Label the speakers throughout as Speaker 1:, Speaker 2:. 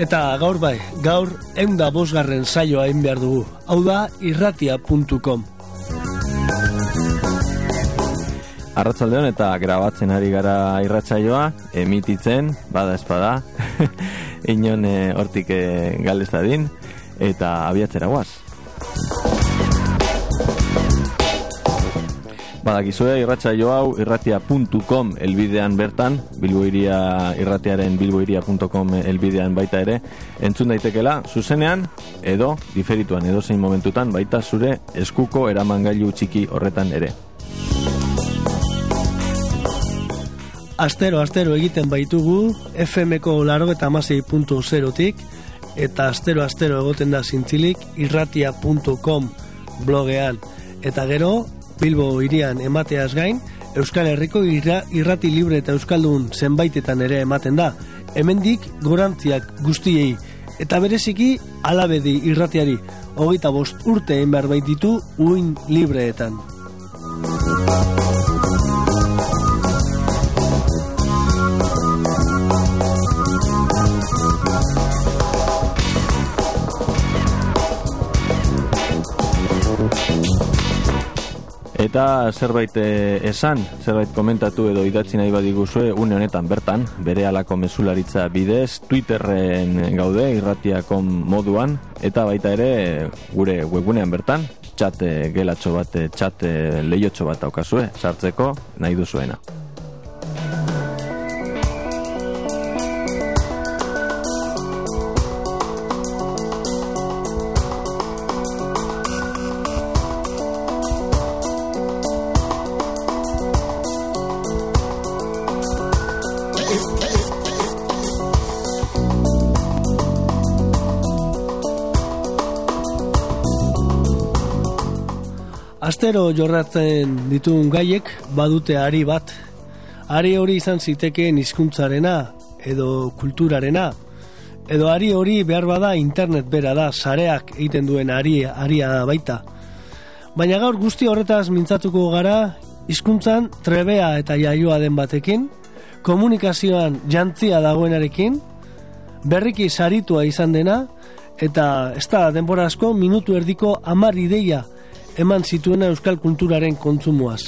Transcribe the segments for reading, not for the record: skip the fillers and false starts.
Speaker 1: Eta gaur bai, gaur 105. saioa egin behar dugu. Hau da irratia.com.
Speaker 2: Arratsaldeon eta grabatzen ari gara irratsaioa, emititzen, bada espada, inon hortik galdezadin, eta abiatzera guaz. Badakizue irratsaio hau irratia.com elbidean bertan, Bilbo Hiria irratiaren bilbohiria.com elbidean baita ere, entzun daitekela zuzenean edo diferituan edozein momentutan baita zure eskuko eramangailu txiki horretan ere.
Speaker 1: Astero egiten baitugu FM-ko 96.0tik eta astero egoten da zintzilik irratia.com blogean eta gero Bilbo Hirian emateaz gain, Euskal Herriko irrati libre eta euskaldun zenbaitetan ere ematen da. Hemendik gorantziak guztiei eta bereziki Alabedi irratiari 25 urte egin behar baititu uin libreetan.
Speaker 2: Eta zerbait esan, zerbait komentatu edo idatzi nahi badiguzue une honetan bertan, bere alako mezularitza bidez, Twitterren gaude irratia.com moduan, eta baita ere gure webgunean bertan, chat gelatxo bat, chat lehiotxo bat daukazue, sartzeko nahi duzuena.
Speaker 1: Astero jorratzen dituen gaiek badute ari bat. Ari hori izan zitekeen hizkuntzarena edo kulturarena. Edo ari hori behar bada internet bera da, sareak egiten duen aria baita. Baina gaur guzti horretaz mintzatuko gara, hizkuntzan trebea eta jaioa den batekin, komunikazioan jantzia dagoenarekin, berriki saritua izan dena, eta ez da denbora asko minutu erdiko 10 ideia eman zituena euskal kulturaren kontsumoaz.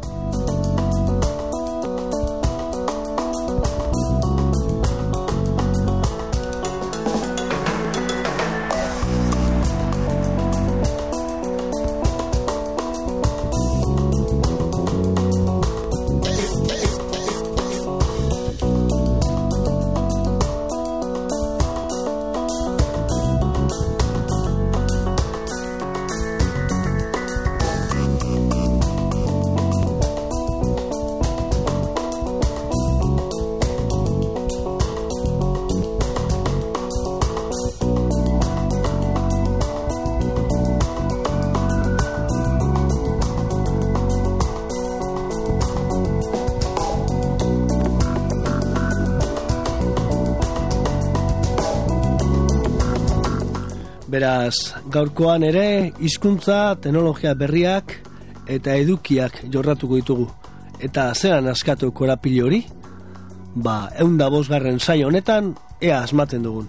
Speaker 1: Beraz, gaurkoan ere, hizkuntza, teknologia berriak eta edukiak jorratuko ditugu. Eta zeran askatu korapilo hori? 105. saio honetan, ea asmatzen dugun.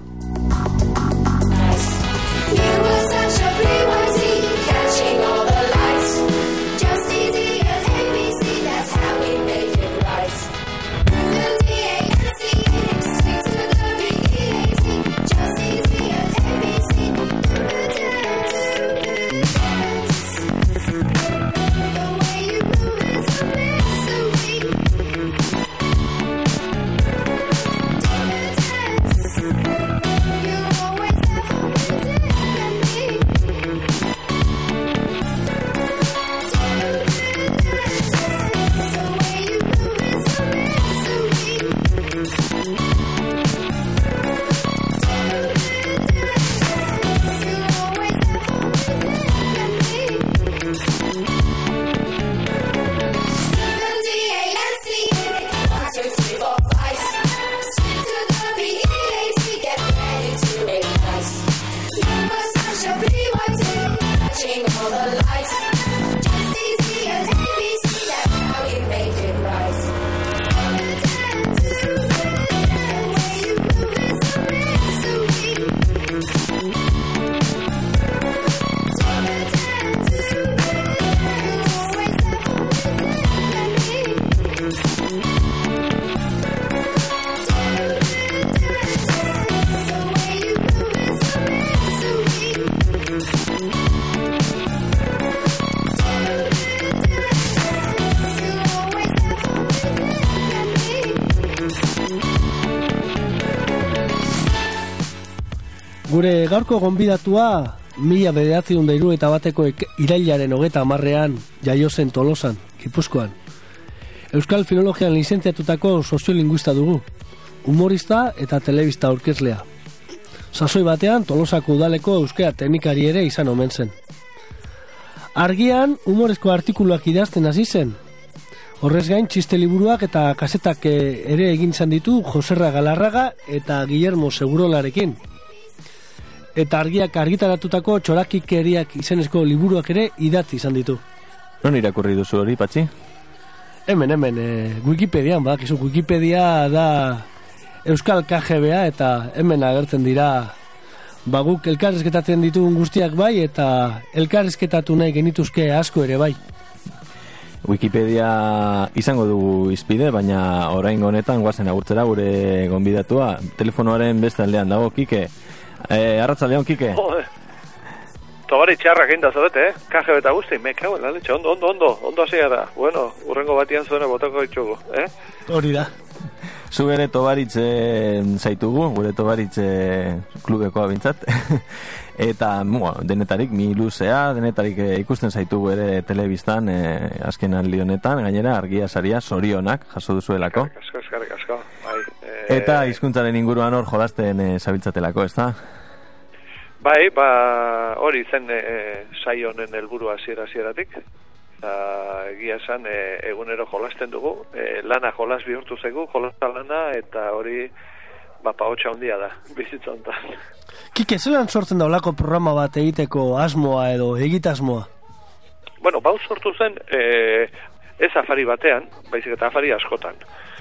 Speaker 1: Gure gaurko gonbidatua 1971 irailaren 30ean jaio zen Tolosan, Gipuzkoan. Euskal Filologian lizentziatutako soziolinguista dugu, humorista eta telebista aurkezlea. Sasoi batean Tolosako udaleko euskara teknikari ere izan omen zen. Argian humorezko artikuluak idazten hasi zen. Horrez gain txiste liburuak eta kasetak ere egin izan ditu Joserra Galarraga eta Guillermo Segurolarekin. Eta Argiak argitaratutako Txorakikeriak izenezko liburuak ere idatzi izan ditu.
Speaker 2: Non irakurri duzu hori, Patxi?
Speaker 1: Hemen, Wikipedian, badakizu, Wikipedia da Euskal KGBa eta hemen agertzen dira guk elkarrizketatzen ditugun guztiak bai eta elkarrizketatu nahi genituzke asko ere bai.
Speaker 2: Wikipedia izango dugu izpide, baina oraingo honetan guazen agurtzera gure gonbidatua. Telefonoaren beste aldean dago, Kike. Arratsaldeon, Kike.
Speaker 3: Tobari txarrak egin da zarete, KGB eta guzti, mekau, laletxe, ondo hasia da. Bueno, urrengo batian zuena botako ditugu,
Speaker 1: Hori da.
Speaker 2: Zu ere Tobaritze zaitugu, gure Tobaritze klubekoa bintzat. Eta, denetarik, mi luzea, denetarik ikusten zaitugu ere telebistan azken aldi honetan, gainera Argia saria zorionak jaso duzuelako.
Speaker 3: Eskerrik asko. Bai,
Speaker 2: eta hizkuntzaren inguruan hor jolasten zabiltzatelako, ez da?
Speaker 3: Bai, hori zen saio honen helburua hasieratik. Egia esan egunero jolasten dugu, lana jolas bihurtu zaigu, jolasa lana, eta hori pahotxa handia da, bizitza honetan.
Speaker 1: Kike, zelan sortzen da olako programa bat egiteko asmoa edo egitasmoa?
Speaker 3: Bueno, sortu zen ez afari batean, baizik eta afari askotan.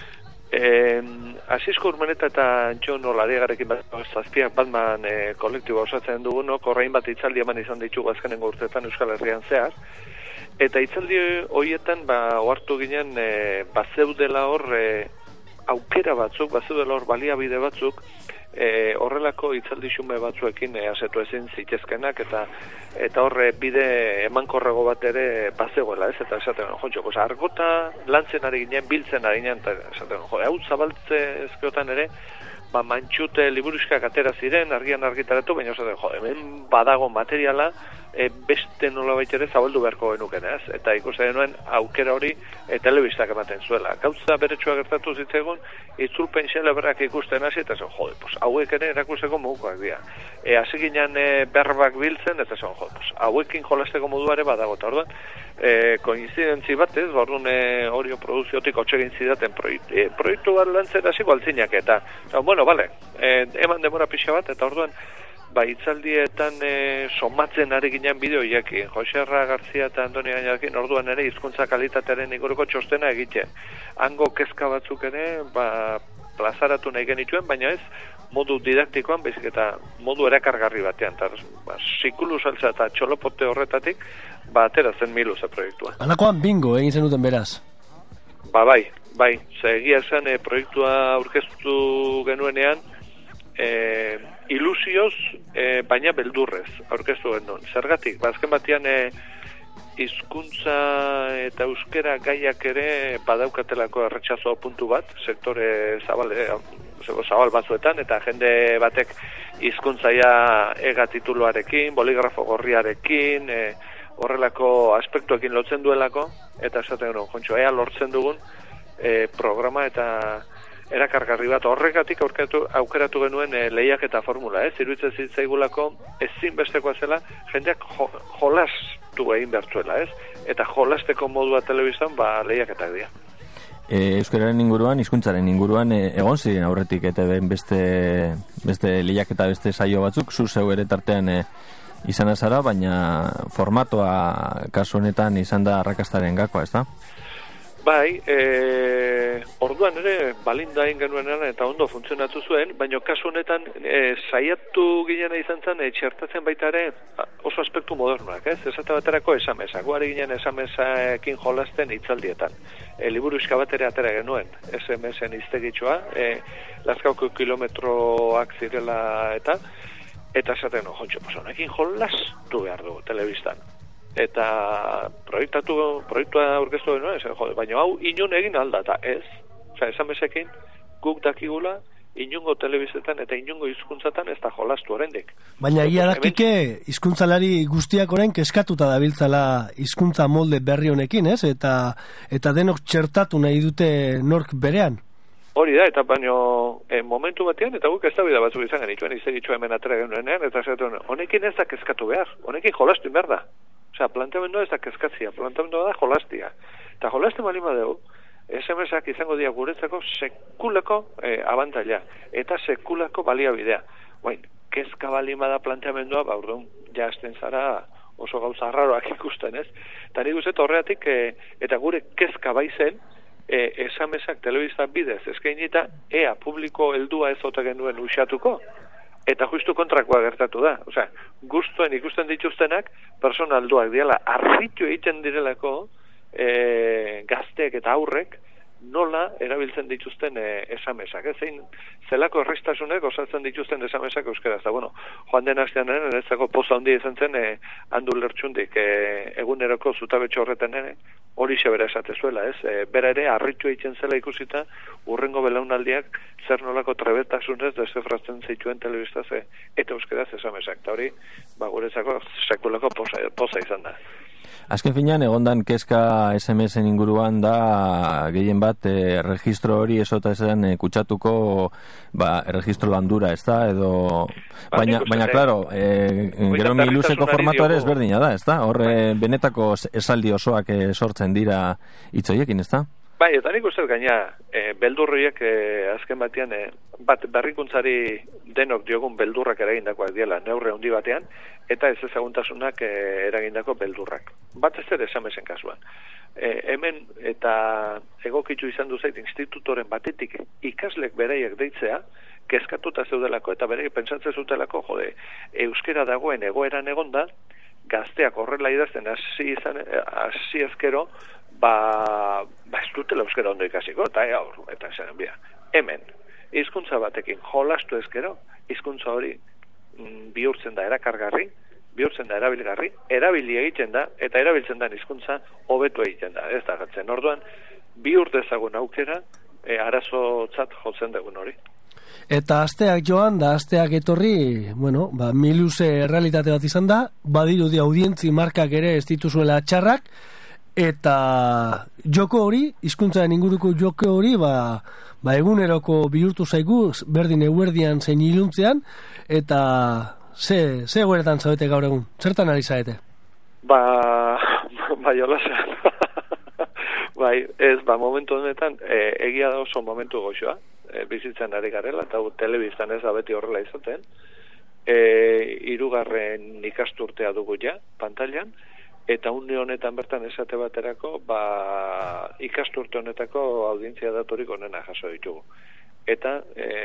Speaker 3: Asisko Urmeneta eta Jon Olariagarekin zazpiak Batman kolektiboa osatzen dugunok, horrein bat hitzaldi eman izan ditugu azkenengo urteetan Euskal Herrian zehar. Eta hitzaldi horietan ohartu ginen bazeudela hor aukera batzuk, bazeudela hor baliabide batzuk, horrelako hitzaldi xume batzuekin asetu ezin zitezkenak eta horre bide emankorrago bat ere bazegoela, ez? Eta esaten argota lantzen ari ginen, biltzen ari ginen, eta esaten hau zabaltze ezkeotan ere, mantxute liburuskak atera ziren, Argian argitaratu, baina esaten, hemen badago materiala, beste nolabait ere zabaldu beharko genuken, ez? Eta ikusten genuen aukera hori telebistak ematen zuela. Gauza beretsua gertatu zitzegon, itzulpen xeleberrak ikusten hasi, eta hauek ere erakusteko modukoak dira. Hasi ginen berbak biltzen, eta hauekin jolasteko modua ere badago, eta orduan, koinzidentzi batez, orduan Orio Produziotik otxegin zidaten proiektu bat lantzen hasi baltzinak, eta, bueno, bale, eman demora pixa bat, eta orduan, hitzaldietan somatzen ari ginen bideoiekin, Joserra Garzia eta Andoni Gainarekin, orduan ere hizkuntza kalitatearen inguruko txostena egiten. Hango kezka batzuk ere, plazaratu nahi genituen, baina ez modu didaktikoan, baizik eta modu erakargarri batean. Sikulu saltza eta txolopote horretatik, atera zen miluze proiektua.
Speaker 1: Halakoan bingo egin zenuten beraz?
Speaker 3: Bai, ze egia esan proiektua aurkeztu genuenean, ilusioz, baina beldurrez aurkeztu genuen. Zergatik, azken batean hizkuntza eta euskera gaiak ere badaukatelako erretxazo puntu bat, sektore zabal batzuetan, eta jende batek hizkuntzaia ega tituluarekin, boligrafo gorriarekin, horrelako aspektuekin lotzen duelako, eta esaten genuen, ea lortzen dugun programa eta erakargarri bat, horregatik aukeratu genuen lehiak eta formula, iruditzen zitzaigulako ezinbestekoa zela jendeak jolastu egin bertuela, eta jolasteko modua telebistan lehiaketak dira.
Speaker 2: Euskararen inguruan, hizkuntzaren inguruan egon ziren aurretik eta beste lehiaketa beste saio batzuk, zu zeu ere tartean izan azara, baina formatoa kasu honetan izan da arrakastaren gakoa, ez da?
Speaker 3: Bai, orduan ere balinda egin genuenean eta ondo funtzionatu zuen, baina kasu honetan saiatu ginen izan zen txertatzen baita ere oso aspektu modernoak, esate baterako esamesa, guari ginen esamesaekin jolasten hitzaldietan. Liburuska bat ere atera genuen, SMS-en iztegitxoa, Lazkaoko kilometroak zirela eta esaten honekin jolastu behar dugu telebistan. Eta proiektua aurkeztu genuen, baina hau inon egin alda, eta ez. Esan bezekin, guk dakigula inungo telebizetan eta inungo hizkuntzatan ez da jolastu oraindik.
Speaker 1: Baina egia dakike hizkuntzalari guztiak orain kezkatuta dabiltzala hizkuntza molde berri honekin, ez? Eta denok txertatu nahi dute nork berean.
Speaker 3: Hori da, eta baino momentu batean, eta guk eztabaida batzuk izan genituen, izegitxo hemen atera genuenean, eta zaten, honekin ez da kezkatu behar, honekin jolastu behar da. Osea, planteamendua ez da kezkatzia, planteamendua da jolastia. Eta jolastu malin badeu, SMS-ak izango dira guretzako sekulako abantaila, eta sekulako baliabidea. Baina, kezka balin bada planteamendua, urduan, jazten zara oso gauza arraroak ikusten, ez? Eta nik uzet horreatik, eta gure kezka baizen, SMS-ak telebista bidez eskainita, ea publiko heldua ez ote genuen usatuko, eta justu kontrakoa gertatu da. Osea, guztuen ikusten dituztenak, personalduak diala, arritu egiten direlako, gazteek eta aurrek nola erabiltzen dituzten SMS-ak. Zelako errestasunek osatzen dituzten SMS-ak euskaraz. Bueno, joan den astean eretzako poza handia izan zen handu lertxundik eguneroko zutabetxo horretan hori xebera esatezuela, ez? Bera ere harritu egiten zela ikusita urrengo belaunaldiak zer nolako trebetasunez desefratzen zituen telebistaz eta euskaraz SMS-ak. Eta hori, guretzako sekulako poza izan da.
Speaker 2: Azken finean, egondan kezka SMS-en inguruan da gehien bat registro hori esota esan kutsatuko registro landura, ez da? Edo... Baina, klaro, gero miluzeko formatu ere ezberdina da, ez da? Horre benetako esaldi osoak sortzen dira hitzoiekin, ez da?
Speaker 3: Bai, eta nik uste gaina, beldurriek azken batean, bat berrikuntzari denok diogun beldurrak eragindakoak diela, neurre handi batean, eta ez ezaguntasunak eragindako beldurrak. Bat ez ere SMS-en kasuan. Hemen eta egokitu izan duzait institutoren batetik ikaslek beraiek deitzea, kezkatuta zeudelako eta beraiek pentsatzen zutelako, euskera dagoen egoeran egonda, gazteak horrela idazten hasi ezkero, ez dutela euskera ondo ikasiko, eta esan bia. Hemen, hizkuntza batekin jolastu ezkero, hizkuntza hori bihurtzen da erakargarri, bihurtzen da erabilgarri, erabili egiten da, eta erabiltzen da hizkuntza hobetu egiten da, ez da gatzen. Orduan, bihur dezagun aukera, arazotzat jotzen dugun hori.
Speaker 1: Eta asteak joan, da asteak etorri, miluze realitate bat izan da, badirudi audientzi markak ere ez dituzuela txarrak, eta joko hori, hizkuntzaren inguruko joko hori, eguneroko bihurtu zaigu, berdin eguerdian zein iluntzean, eta ze egueretan zaudete gaur egun? Zertan ari zaete?
Speaker 3: Jolasean. Momentu honetan, egia da oso momentu goxoa, bizitzen ari garela, eta telebistan ez da beti horrela izaten, 3. ikasturtea dugu ja, pantailan, eta une honetan bertan esate baterako, ikasturte honetako audientzia daturik onena jaso ditugu. Eta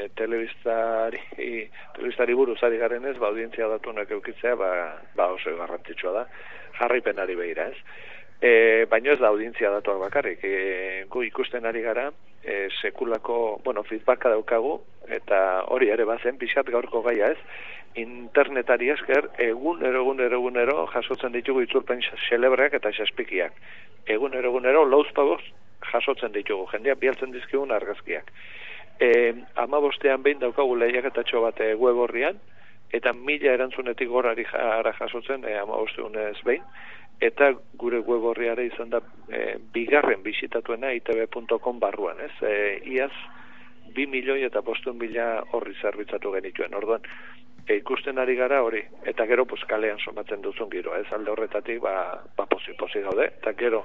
Speaker 3: telebistari buruz ari garenez, audientzia datunak eukitzea, oso garrantzitsua da, jarraipenari behira, ez? Baina ez da audientzia datuak bakarrik, gu ikusten ari gara, sekulako, feedbacka daukagu, eta hori ere bazen, pixat gaurko gaia ez, internetari esker, egunero jasotzen ditugu itzulpen xelebreak eta xaspikiak. Egunero lauzpagoz jasotzen ditugu, jendeak bialtzen dizkigun argazkiak. 15ean behin daukagu lehiaketatxo bat web horrian, eta 1000 erantzunetik gorari jasotzen 15eunez behin, eta gure web horriare izan da bigarren bisitatuena itv.com barruan, ez? Iaz 2.500.000 horri zerbitzatu genituen, orduan ikusten ari gara hori, eta gero kalean somatzen duzun giro, ez alde horretatik pozi gaude, eta gero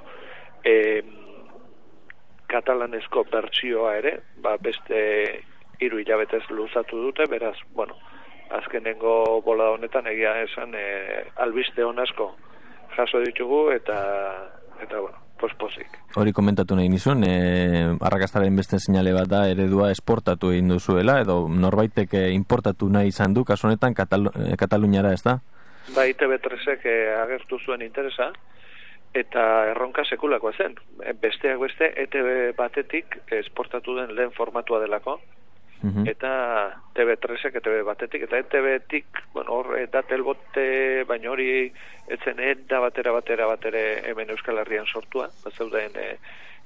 Speaker 3: katalanezko bertsioa ere, beste 3 hilabetez luzatu dute, beraz, azkenengo bola honetan egia esan albiste honazko jaso ditugu, eta pozik.
Speaker 2: Hori komentatu nahi nizun, arrakastaren beste seinale bat da eredua esportatu egin duzuela, edo norbaitek importatu nahi izan du, kasu honetan Kataluniara, ez da?
Speaker 3: ITV3ek agertu zuen interesa, eta erronka sekulakoa zen. Besteak beste, ETV batetik esportatu den lehen formatua delako, eta TV3ek ETV batetik, eta ETV-tik, hor datelbote, baina hori etzen da batera hemen Euskal Herrian sortua, zeuden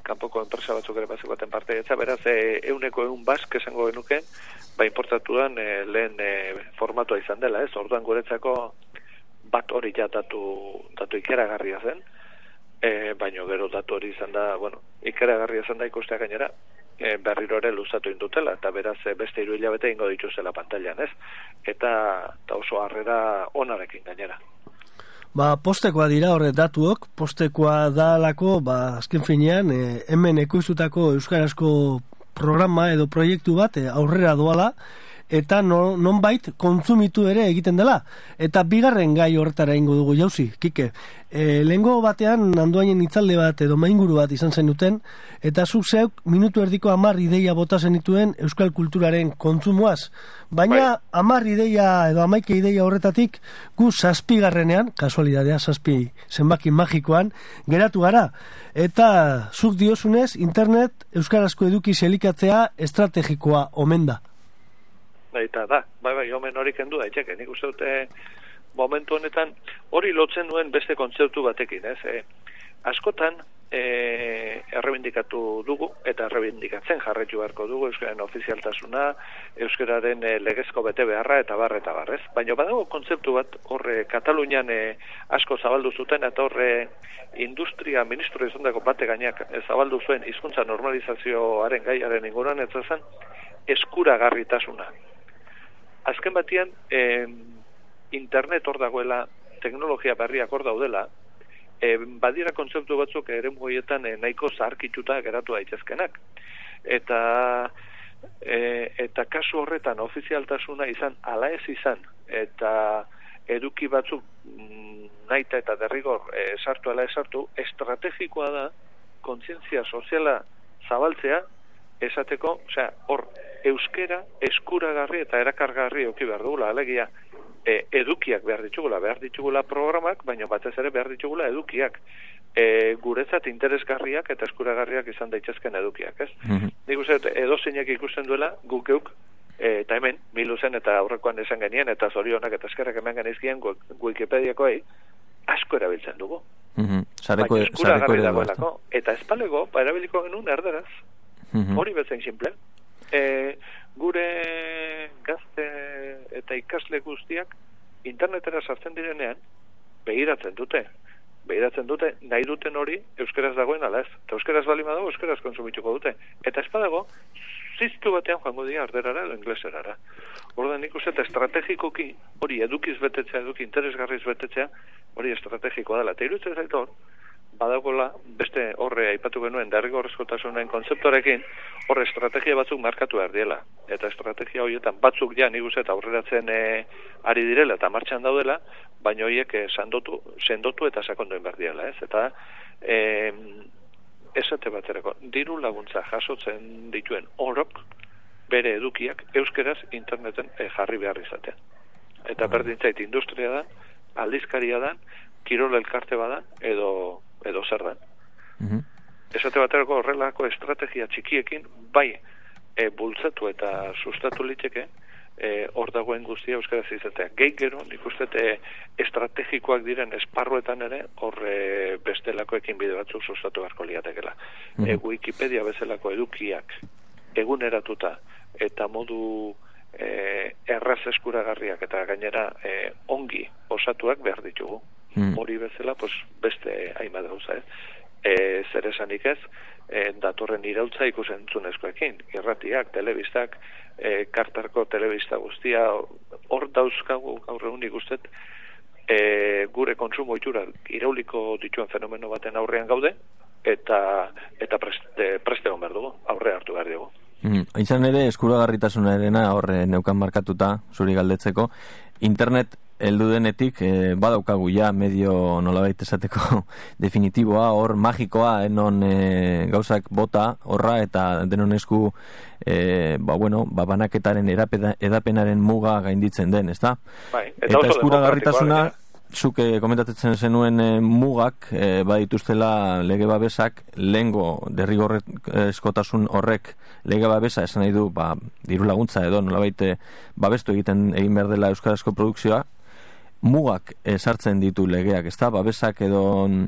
Speaker 3: kanpoko enpresa batzuk ere bazikoaten partaidetza, beraz, 100% bask esango genuke, importatuan lehen formatua izan dela, ez? Orduan guretzako bat hori ja datu ikeragarria zen, baino gero datu hori izan da, bueno, ikeragarria izan da ikustea gainera, berriro ere luzatu indutela, eta beraz beste 3 hilabete ingo dituzela pantailan, ez? Eta oso harrera onarekin gainera.
Speaker 1: Postekoa dira horre datuok, postekoa dalako, azken finean, hemen ekoiztutako euskarazko programa edo proiektu bat aurrera doala, eta nonbait kontsumitu ere egiten dela. Eta bigarren gai horretara ingo dugu jauzi, Kike. Lehengo batean Andoainen hitzalde bat edo mainguru bat izan zenuten, eta zuk zeuk minutu erdiko 10 ideia bota zenituen euskal kulturaren kontsumoaz. Baina 10 ideia edo 11 ideia horretatik gu 7. kasualidadea 7 zenbaki magikoan geratu gara. Eta zuk diozunez internet euskarazko eduki elikatzea estrategikoa omen da.
Speaker 3: Eta da, bai, omen hori kendu daiteke. Nik uste dute momentu honetan hori lotzen duen beste kontzeptu batekin, ez? Askotan errebindikatu dugu eta errebindikatzen jarraitu beharko dugu euskararen ofizialtasuna, euskararen legezko bete beharra eta bar, ez? Baina badago kontzeptu bat horre Katalunian asko zabaldu zuten eta horre industria ministro izandako bate gainak zabaldu zuen hizkuntza normalizazioaren gaiaren inguruan ez zen eskuragarritasuna. Azken batean, internet hor dagoela, teknologia berriak hor daudela, badira kontzeptu batzuk eremu horietan nahiko zaharkituta geratu daitezkenak. Eta kasu horretan ofizialtasuna izan, ala ez izan, eta eduki batzuk nahita eta derrigor sartu ala esartu, estrategikoa da kontzientzia soziala zabaltzea, esateko, hor, euskera eskuragarri eta erakargarri eduki behar dugula, alegia, edukiak behar ditugula programak, baina batez ere behar ditugula edukiak. Guretzat interesgarriak eta eskuragarriak izan daitezken edukiak, ez? Nik uste, edozeinek ikusten duela, guk geuk, eta hemen, miluzen eta aurrekoan esan genien, eta zorionak eta eskerrak hemen genizkien Wikipediakoei, asko erabiltzen dugu. Baina eskuragarri dagoelako. Eta espalego, erabiliko genuen erderaz, hori bezain simple. Gure gazte eta ikasle guztiak internetera sartzen direnean begiratzen dute nahi duten hori euskaraz dagoen ala ez, eta euskaraz bali badago euskaraz konsumituko dute, eta ez badago ziztu batean joango dira arderara edo ingleserara. Orduan nik uste estrategikoki hori edukiz betetzea, eduki interesgarriz betetzea hori estrategikoa dela, eta iruditzen zaitu hor badagola, beste horre aipatu genuen derrigorrezkotasunen kontzeptorekin, horre estrategia batzuk markatu behar diela. Eta estrategia horietan batzuk ja nik uste aurreratzen ari direla eta martxan daudela, baina horiek sendotu eta sakonduen behar diela, ez? Eta esate baterako, diru laguntza jasotzen dituen orok bere edukiak euskeraz interneten jarri behar izatea. Eta berdintzait industria da, aldizkaria da, kirol elkarte bada, edo zer den. Esate baterako horrelako estrategia txikiekin, bai bultzatu eta sustatu liteke, hor dagoen guztia euskaraz izatea. Gehi gero, nik uste estrategikoak diren esparruetan ere, hor bestelakoekin bide batzuk sustatu beharko liatekela. Wikipedia bezalako edukiak eguneratuta eta modu erraz eskuragarriak eta gainera ongi osatuak behar ditugu. Hori bezala, beste hainbat gauza, zer esanik ez, datorren irautza ikusentzunezkoekin, irratiak, telebistak, kartarko telebista guztia, hor dauzkagu gaur egun ikustet, gure kontsumo itura irauliko dituen fenomeno baten aurrean gaude, eta preste hon behar dugu, aurre hartu behar dugu.
Speaker 2: Izan ere, eskuragarritasunarena horre neukan markatuta, zuri galdetzeko, internet heldu denetik badaukagu ja medio nolabait esateko definitiboa, hor magikoa, non gauzak bota horra eta denon esku banaketaren edapenaren muga gainditzen den, ezta? Eta eskuragarritasuna zuk komentatzen zenuen mugak badituztela lege babesak, lehengo derrigorrezkotasun horrek lege babesa esan nahi du diru laguntza edo nolabait babestu egin behar dela euskarazko produkzioa, mugak sartzen ditu legeak, ezta? Babesak edo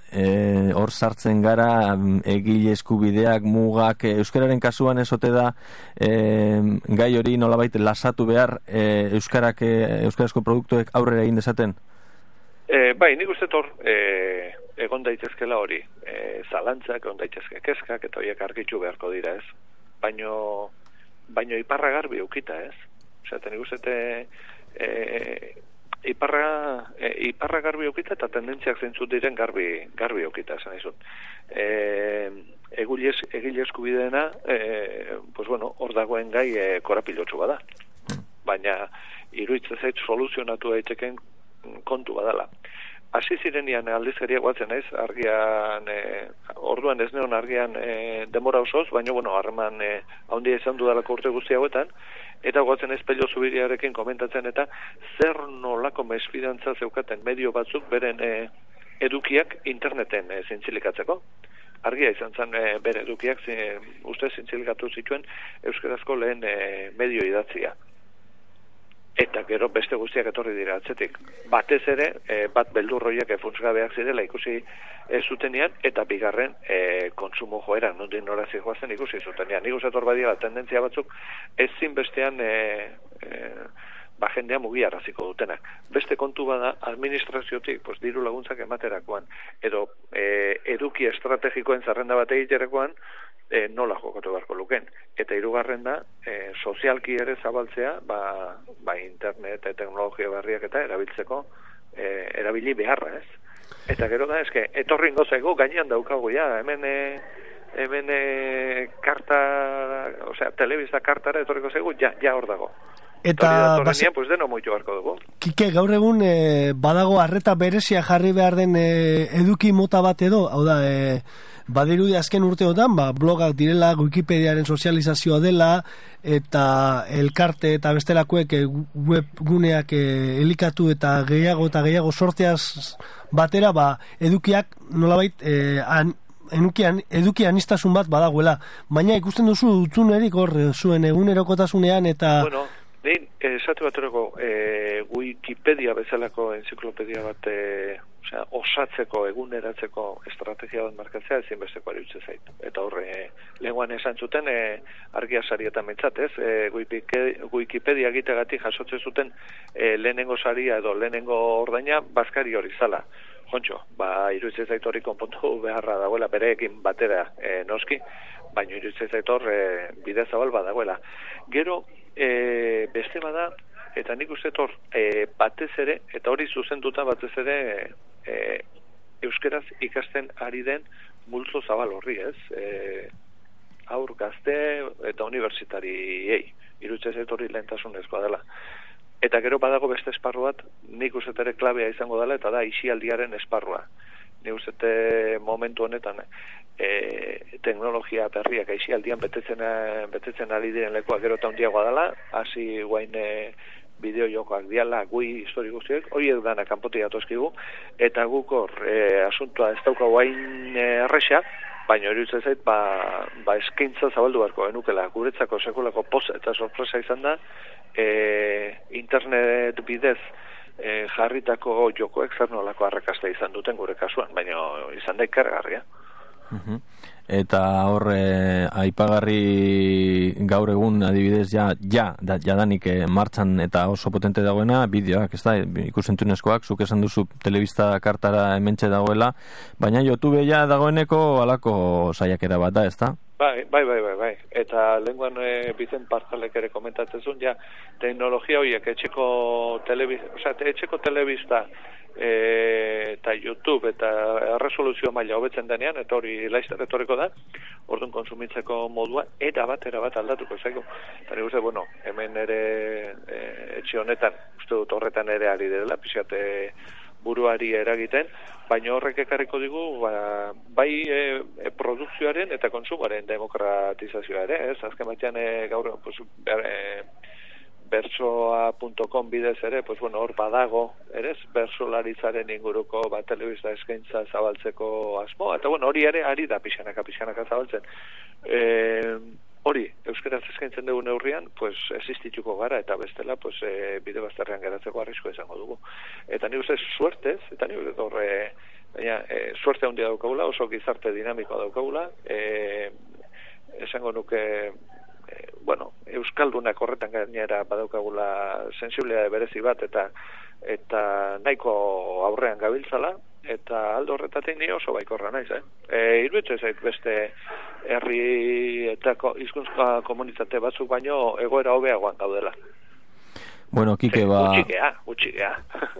Speaker 2: hor sartzen gara egile eskubideak, mugak, euskararen kasuan ezote da gai hori nolabait lasatu behar euskarazko produktuek aurrera egin dezaten?
Speaker 3: Bai, nik uste hor egon daitezkela hori, zalantzak, egon daitezke kezkak, eta horiek argitu beharko dira, ez? Baino iparra garbi eukita, ez? Osea, nik uste iparra garbi eukita eta tendentziak zeintzut diren garbi eukita, esan izun. Egile eskubideena, pues bueno, hor dagoen gai korapilotsu bada. Baina, iruditzen zait soluzionatu daiteken kontu badala. Hasi zirenean aldizkaria guatzen naiz, argian, orduan ez neon argian denbora osoz, baina, bueno, harreman handia izan dudalako urte guzti hauetan, eta guatzen ez Pello Zubiriarekin komentatzen, eta zer nolako mesfidantza zeukaten medio batzuk beren edukiak interneten zintzilikatzeko. Argia izan zen bere edukiak uste zintzilikatu zituen euskarazko lehen medio idatzia. Eta gero beste guztiak etorri dira atzetik. Batez ere, bat beldurroiak funtsgabeak zirela ikusi zutenean, eta bigarren kontsumo joera, nondin norazi joazen ikusi zutenean. Nik uste badia tendentzia batzuk ezin bestean jendea mugiaraziko dutenak. Beste kontu bada, administraziotik diru laguntzak ematerakoan, edo eduki estrategikoen zerrenda bat egiterakoan, nola jokatu beharko luken. Eta hirugarren da, sozialki ere zabaltzea, internet, teknologia berriak eta erabiltzeko, erabili beharra, ez? Eta gero da, eske, etorri ingozeko gainean daukagu, ja, hemen karta, osea, telebista kartara etorriko zego, ja hor dago.
Speaker 1: Eta
Speaker 3: pues deno moitu beharko dugu.
Speaker 1: Kike, gaur egun badago arreta berezia jarri behar den eduki mota bat edo, hau da, badirudi azken urteotan, blogak direla, Wikipediaren sozializazioa dela, eta elkarte eta bestelakoek webguneak elikatu eta gehiago sorteaz batera, edukiak nolabait eduki anistasun bat badagoela. Baina ikusten duzu utzunerik hor zuen egunerokotasunean eta...
Speaker 3: Bueno, esate baterako Wikipedia bezalako enziklopedia bat osatzeko, eguneratzeko estrategia bat markatzea ezinbesteko ari utze zait. Eta horre, lehenguan esan zuten argia sarietan mentzat, ez? Wikipedia egiteagatik jasotzen zuten lehenengo saria edo lehenengo ordaina bazkari hori zala. Jontxo, iruditzen zait hori konpontu beharra dagoela, bereekin batera noski, baina iruditzen zait hor bide zabal badagoela. Gero, beste bada, eta nik uste hor batez ere, eta hori zuzenduta batez ere euskeraz ikasten ari den multzo zabal horri, ez? Aur, gazte eta unibertsitariei, iruditzen zait hori lehentasunezkoa dela. Eta gero badago beste esparru bat, nik uste ere klabea izango dela, eta da isialdiaren esparrua. Nik uste momentu honetan teknologia berriak isialdian betetzen ari diren lekoa gero eta handiagoa dela, hasi guain bideo jokoak diala, gui histori guztiek, hori edana kanpotik atozkigu, eta guk hor asuntua ez dauka guain erresa, baina hori utzez zait, eskaintza zabaldu beharko genukela, guretzako sekulako poz eta sorpresa izan da, internet bidez jarritako jokoek zer nolako arrakasta izan duten gure kasuan, baina izan da ikergarria.
Speaker 2: Eta hor aipagarri gaur egun adibidez jadanik martxan eta oso potente dagoena bideoak, ez da, ikusentunezkoak, zuk esan duzu telebista kartara hementxe dagoela, baina YouTube ja dagoeneko alako saiakera bat da, ez da?
Speaker 3: Bai. Eta lenguan Bizent Partzalek ere komentatzen zuen, teknologia horiek etxeko telebista eta YouTube eta resoluzio maila hobetzen denean, eta hori laizter etorriko da, orduan konsumitzeko modua, eta bat aldatuko zaigu. Eta nik uste, hemen ere etxe honetan, uste dut horretan ere ari dela, pixate buruari eragiten, baina horrek ekarriko digu bai produkzioaren eta konsumoaren demokratizazioa ere, ez? Azken batean gaur bertsoa.com bidez ere, hor badago, ere, bertsolaritzaren inguruko telebista eskaintza zabaltzeko asmoa, eta hori ere ari da pixanaka zabaltzen. Hori, euskaraz eskaintzen dugu neurrian, existituko gara, eta bestela, bide bazterrean geratzeko arrisko izango dugu. Eta ni uste suertez, eta ni uste horre baina suerte handia daukagula, oso gizarte dinamikoa daukagula, esango nuke, euskaldunak horretan gainera badaukagula sensibilitate berezi bat, eta nahiko aurrean gabiltzala, eta aldo horretatik ni oso baikorra naiz, Iruditzen zait beste herri eta hizkuntza komunitate batzuk baino egoera hobeagoan daudela.
Speaker 2: Bueno, Kike,
Speaker 3: Gutxikea.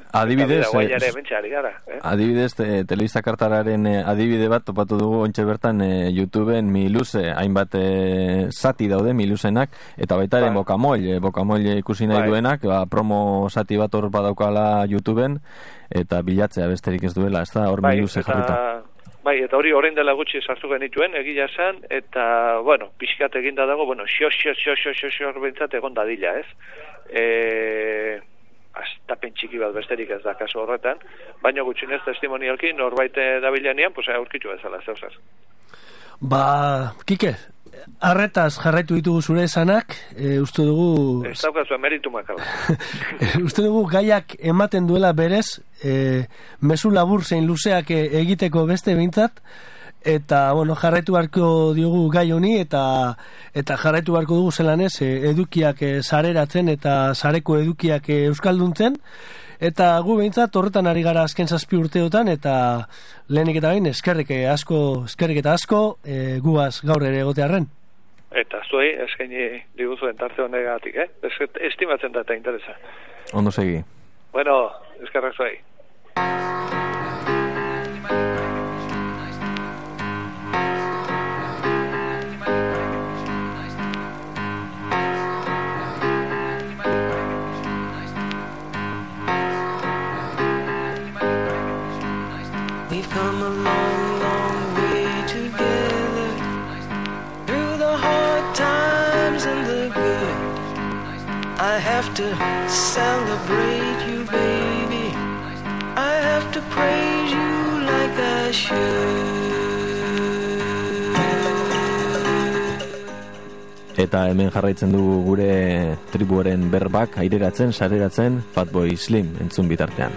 Speaker 2: Adibidez, telebista kartararen adibide bat topatu dugu ontxe bertan YouTubeen Miluze, hainbat zati daude Miluzenak, eta baita ere Bokamoll ikusi nahi duenak, promo zati bat hor badaukala YouTubeen, eta bilatzea besterik ez duela, ez da hor Miluze jarrita.
Speaker 3: Bai, eta hori orain dela gutxi sartu genituen, egia esan, eta, pixkat eginda dago, xo bentsat egon dadila, ez? Astapen txiki bat besterik ez da kasu horretan, baina gutxinez testimonialki norbait dabilenean, aurkitu bezala, zeuzaz.
Speaker 1: Kike, arretaz jarraitu ditugu zure esanak, uste dugu...
Speaker 3: Ez daukazu emeritu makala.
Speaker 1: Uste dugu gaiak ematen duela berez, mezu labur zein luzeak egiteko beste bintzat, eta, jarraitu beharko diogu gai honi, eta jarraitu beharko dugu zelan ez, edukiak sareratzen eta sareko edukiak euskalduntzen, eta gu behintzat horretan ari gara azken 7 urteotan, eta lehenik eta behin eskerrik eta asko guaz gaur ere egotearren.
Speaker 3: Eta zuei eskaini diguzuen tarte honegatik, estimatzen da eta interesa.
Speaker 2: Ondo segi.
Speaker 3: Bueno, eskerrak zuei.
Speaker 4: We've come a long, long way together, through the hard times and the good. I have to celebrate you, baby. I have to praise you like I should.
Speaker 2: Eta hemen jarraitzen dugu gure tribuaren berbak aireratzen, sareratzen, Fatboy Slim entzun bitartean.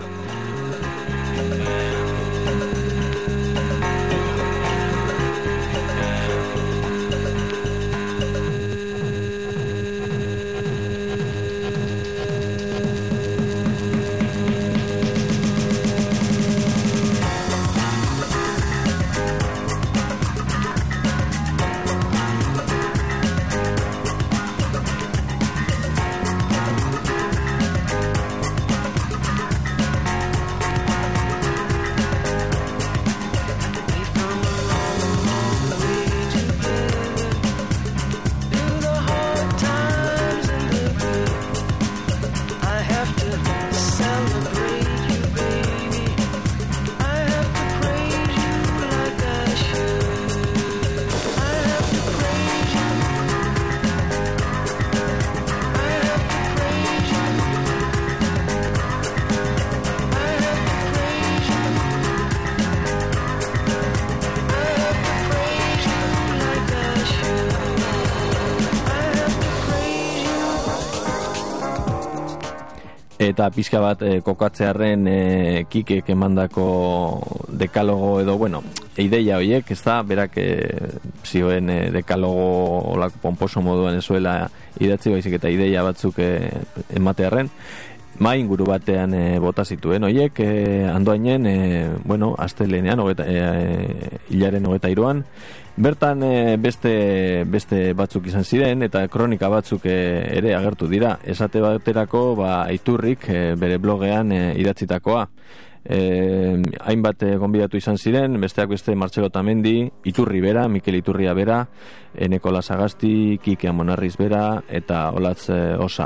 Speaker 2: Eta pixka bat kokatzearen Kikek emandako dekalogo edo, ideia horiek, ez da, berak zioen dekalogo olako pomposo moduan ezuela idatzi baizik eta ideia batzuk ematearen, inguru batean bota zituen horiek, andoainen, astelenean, hilaren 23an, bertan beste batzuk izan ziren eta kronika batzuk ere agertu dira. Esate baterako Iturrik bere blogean idatzitakoa. Hainbat gonbidatu izan ziren, besteak beste Martxelo Otamendi, Iturri bera, Mikel Iturria bera, Nikola Sagasti, Kike Amonarriz bera eta Olatz Osa.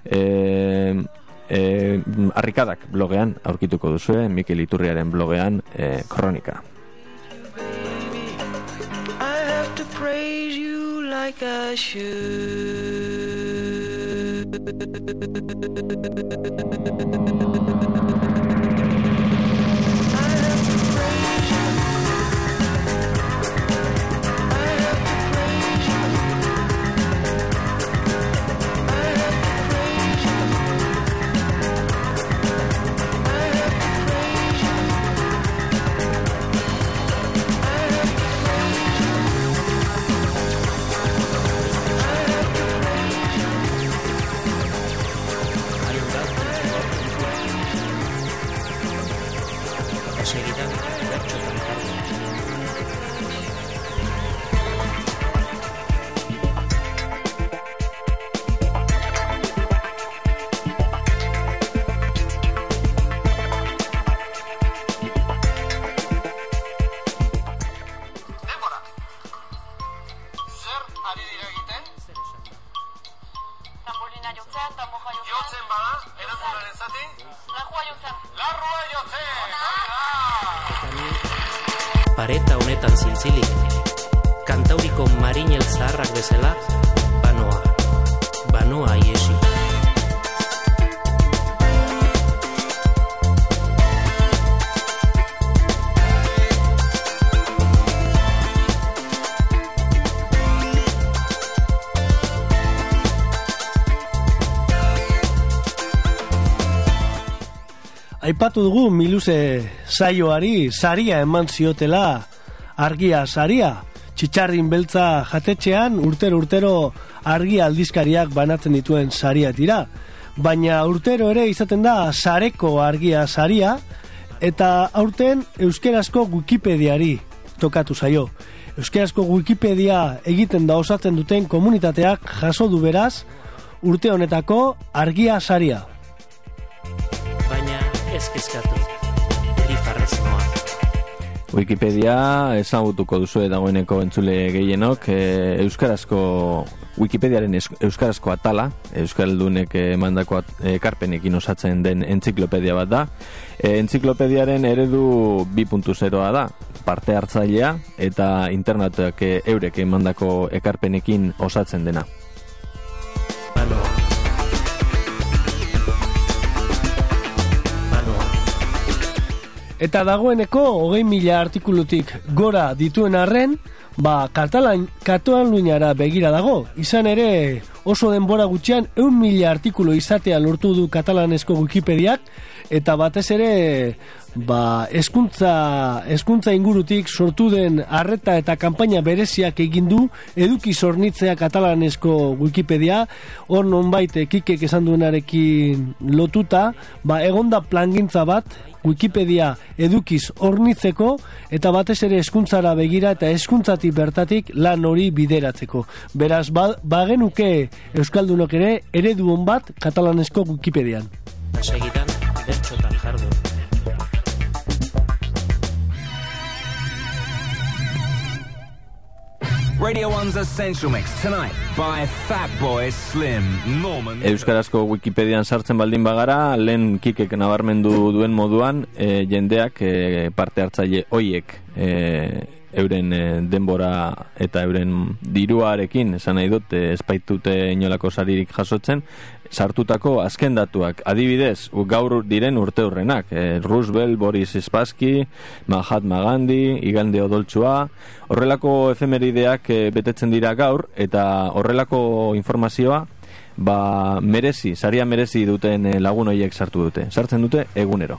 Speaker 2: Arrikadak blogean aurkituko duzue, Mikel Iturriaren blogean kronika.
Speaker 4: Praise you like I should.
Speaker 5: Marina jotzen, Tamoja jotzen.
Speaker 6: Jotzen bada, erantzunaren zati?
Speaker 5: Larrua jotzen.
Speaker 6: Larrua jotzen!
Speaker 7: Pareta honetan zintzilik, kantauriko marinel zaharrak bezala, banoa iesi.
Speaker 1: Aipatu dugu Miluze saioari saria eman ziotela, argia saria. Txitxarrin beltza jatetxean urtero argia aldizkariak banatzen dituen saria dira. Baina urtero ere izaten da sareko argia saria, eta aurten euskerazko Wikipediari tokatu zaio. Euskerazko Wikipedia egiten da osatzen duten komunitateak jaso du beraz urte honetako argia saria.
Speaker 7: Ez kezkatu, erifarrez noa.
Speaker 2: Wikipedia ezagutuko duzue dagoeneko entzule gehienok, euskarazko Wikipediaren euskarazko atala, euskaldunek mandako ekarpenekin osatzen den entziklopedia bat da. Entziklopediaren eredu 2.0a da, parte hartzailea eta internetak eurek mandako ekarpenekin osatzen dena.
Speaker 1: Eta dagoeneko 20.000 artikulutik gora dituen arren, Kataluñara begira dago. Izan ere oso denbora gutxian 1.000 artikulu izatea lortu du katalanezko Wikipediak, eta batez ere hezkuntza ingurutik sortu den arreta eta kanpaina bereziak egin du eduki zornitzea katalanezko Wikipedia. Hor nonbait Kikek esan duenarekin lotuta, egonda plangintza bat Wikipedia edukiz hornitzeko eta batez ere hezkuntzara begira eta hezkuntzatik bertatik lan hori bideratzeko. Beraz, bagenuke euskaldunok ere eredu on bat katalanezko Wikipedian.
Speaker 7: Segidan, bertxotan jardun.
Speaker 8: Radio 1's Essential Mix tonight by Fatboy Slim Norman.
Speaker 2: Euskarazko Wikipedian sartzen baldin bagara, lehen Kikek nabarmendu duen moduan, jendeak parte hartzaile hoiek euren denbora eta euren diruarekin, esan nahi dut, espaitute inolako saririk jasotzen, sartutako azken datuak. Adibidez, gaur diren urteurrenak, Roosevelt, Boris Spassky, Mahatma Gandhi, Igande Odoltsua, horrelako efemerideak betetzen dira gaur, eta horrelako informazioa saria merezi duten lagun horiek sartu dute. Sartzen dute egunero.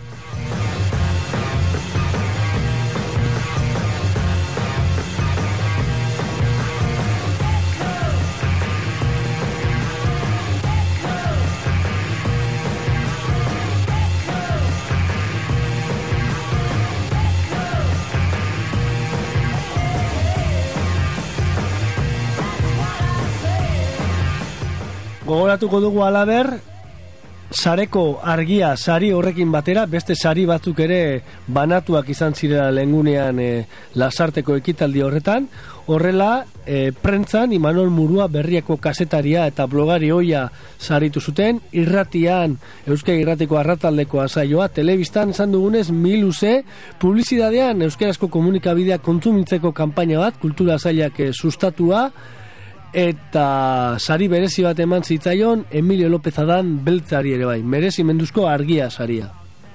Speaker 1: Gogoratuko dugu halaber, sareko argia sari horrekin batera, beste sari batzuk ere banatuak izan zirela lehengunean Lasarteko ekitaldi horretan. Horrela, prentzan Imanol Murua Berriako kasetaria eta blogari ohia saritu zuten, irratian, Euskal Irratiko arrataldeko saioa, telebistan esan dugunez Miluze, publizidadean euskarazko komunikabideak kontsumitzeko kanpaina bat, kultura sailak sustatua, eta sari berezi bat eman zitzaion Emilio López Adán beltzari ere bai, merezimenduzko argia saria.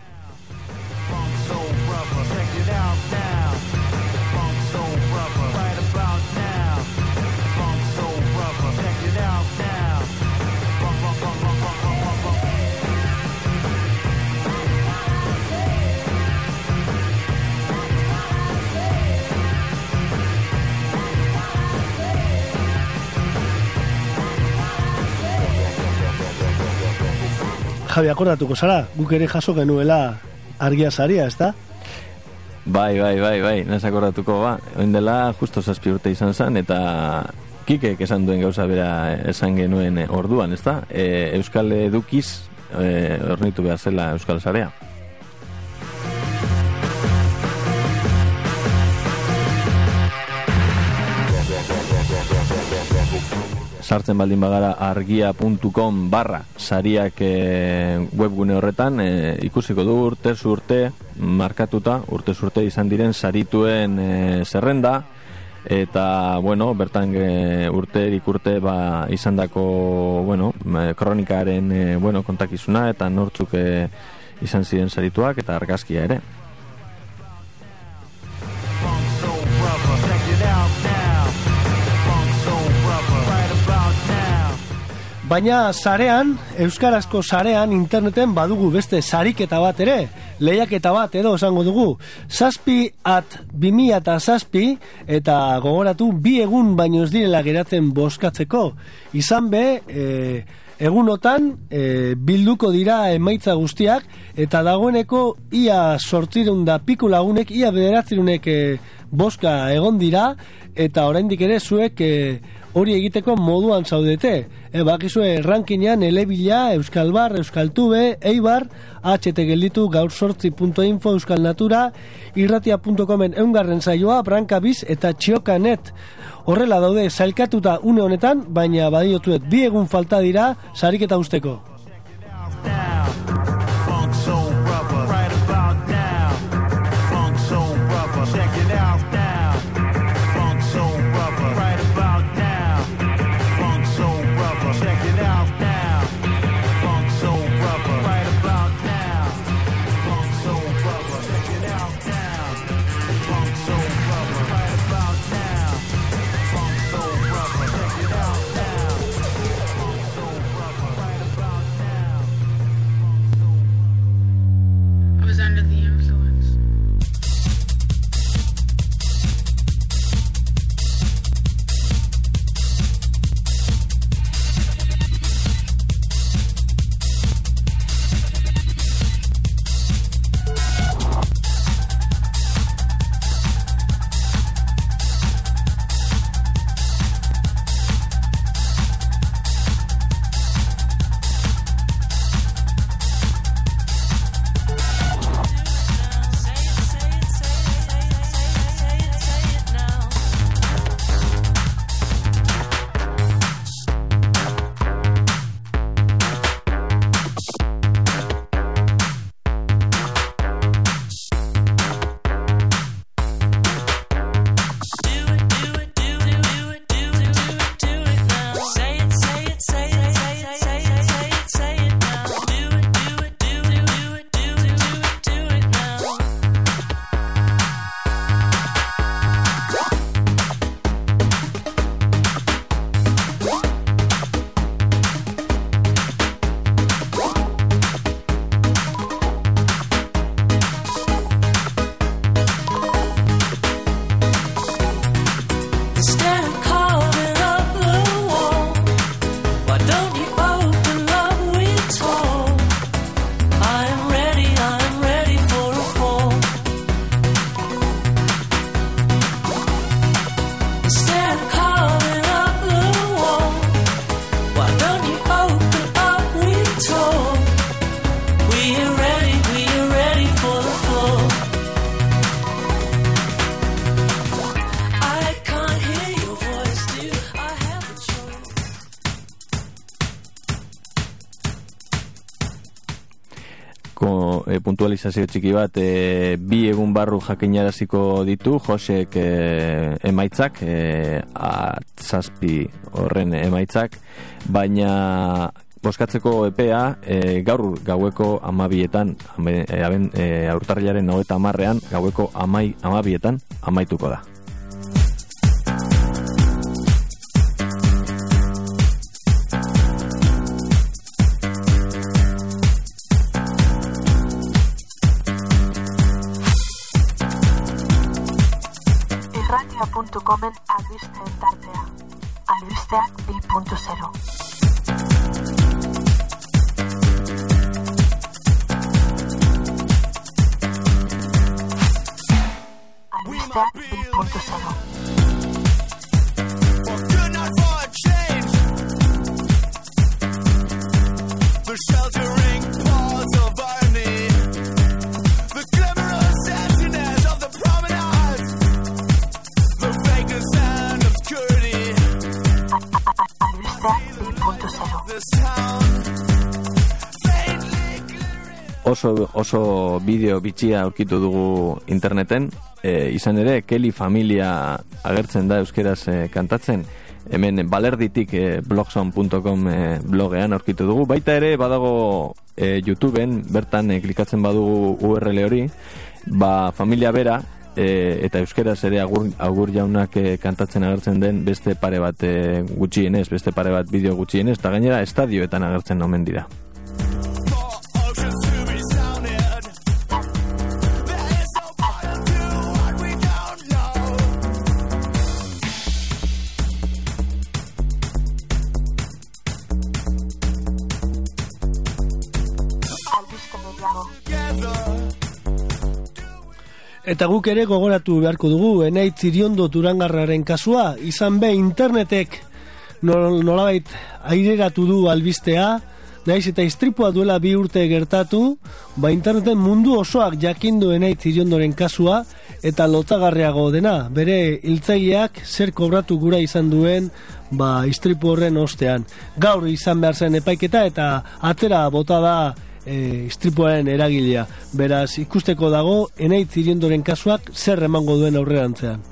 Speaker 1: Javi, akordatuko zara, guk ere jaso genuela argia saria, ez da?
Speaker 2: Bai, naz akordatuko oindela justo 7 urte izan zen, eta Kikek esan duen gauza bera esan genuen orduan, ez da? Euskal edukiz hornitu behar zela Euskal Sarea. sartzen baldin bagara argia.com/sariak webgune horretan ikusiko du urtez urte markatuta, urtez urte izan diren sarituen zerrenda, eta bueno, bertan urterik urte izandako kronikaren kontakizuna eta nortzuk izan ziren sarituak eta argazkia ere.
Speaker 1: Baina sarean, euskarazko sarean, interneten badugu beste sariketa bat ere, lehiaketa bat edo esango dugu. 7@2007 eta gogoratu 2 egun baino ez direla geratzen bozkatzeko. Izan be, egunotan bilduko dira emaitza guztiak eta dagoeneko ia 800 piku lagunek, ia 900 bozka egon dira eta oraindik ere zuek hori egiteko moduan zaudete. Bakizue rankinean Elebila, Euskalbar, Euskaltube, Eibar, HT gelditu, gaur8.info, Euskal Natura, irratia.comen 100. saioa, Branka Biz eta Txiokanet. Horrela daude sailkatuta une honetan, baina badiotuet 2 egun falta dira sariketa usteko.
Speaker 2: puntualizazio txiki bat, 2 egun barru jakinaraziko ditu Josek emaitzak, 7 horren emaitzak, baina bozkatzeko epea gaur gaueko 12etan, urtarrilaren 30ean gaueko 12etan amaituko da.
Speaker 9: Irratia.comen albisteen tartea. Albisteak 2.0. Albisteak 2.0. The sheltering paws of irony, the glamorous emptiness of the promenade, the vacant sound of security.
Speaker 2: Oso bideo bitxia aurkitu dugu interneten, izan ere Kelly familia agertzen da euskeraz kantatzen, hemen balerditik blogsound.com blogean aurkitu dugu, baita ere badago YouTubeen, bertan klikatzen badugu URL hori, familia bera, eta euskeraz ere agur jaunak kantatzen agertzen den beste pare bat gutxienez, beste pare bat bideo gutxienez, eta gainera estadioetan agertzen omen dira.
Speaker 1: Eta guk ere gogoratu beharko dugu, Enaitz Iriondo Durangarraren kasua, izan be internetek nolabait aireratu du albistea, naiz eta istripua duela 2 urte gertatu, interneten mundu osoak jakindu Enaitz Iriondoren kasua, eta lotzagarriago dena, bere hiltzaileak zer kobratu gura izan duen, istripu horren ostean. Gaur izan behar zen epaiketa, eta atzera bota da istripuaren eragilea. Beraz, ikusteko dago Enaitz Iriondoren kasuak zer emango duen aurrerantzean.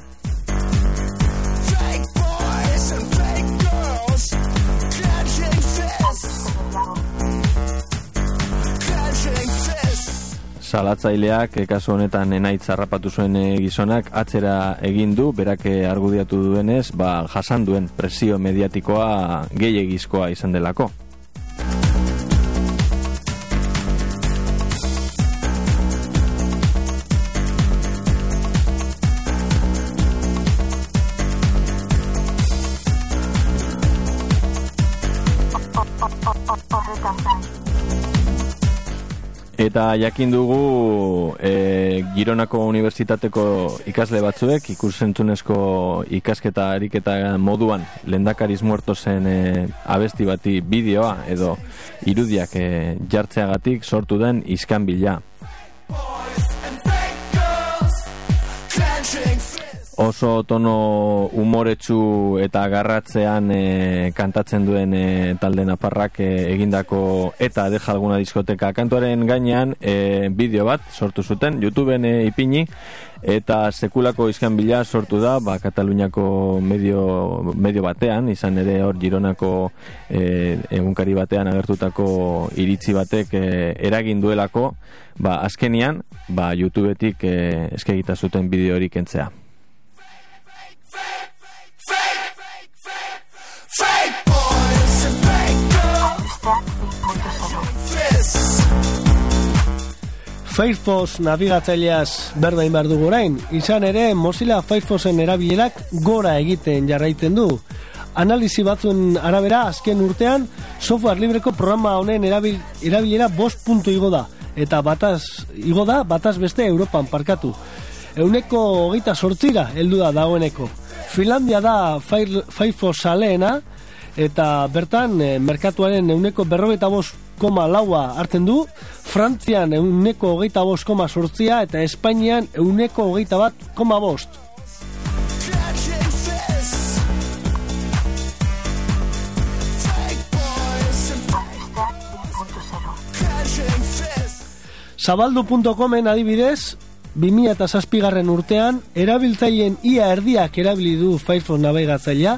Speaker 2: Salatzaileak, kasu honetan Enaitz harrapatu zuen gizonak, atzera egin du, berak argudiatu duenez, jasan duen presio mediatikoa gehiegizkoa izan delako. Eta jakin dugu Gironako Unibertsitateko ikasle batzuek ikusentzunezko ikasketa ariketa moduan Lehendakariz Muertosen abesti bati bideoa edo irudiak jartzeagatik sortu den iskanbila. Oso tono umoretsu eta garratzean kantatzen duen talde nafarrak egindako eta deja alguna diskoteka kantuaren gainean bideo bat sortu zuten YouTubeen ipini, eta sekulako iskanbila sortu da Kataluniako medio batean, izan ere hor Gironako egunkari batean agertutako iritzi batek eragin duelako, azkenian YouTubetik eskegita zuten bideo hori kentzea.
Speaker 1: Firefox nabigatzaileaz berdain behar dugu orain, izan ere Mozilla Firefoxen erabilerak gora egiten jarraiten du. Analizi batzuen arabera azken urtean software libreko programa honen erabilera 5 puntu igo da, eta bataz beste Europan parkatu. 28% heldu da dagoeneko. Finlandia da Firefox zaleena, eta bertan merkatuaren 45,4 hartzen du, Frantzian 25,8 eta Espainian 21,5. Zabaldu.comen adibidez, 2007 urtean, erabiltzaileen ia erdiak erabili du Firefox nabigatzailea,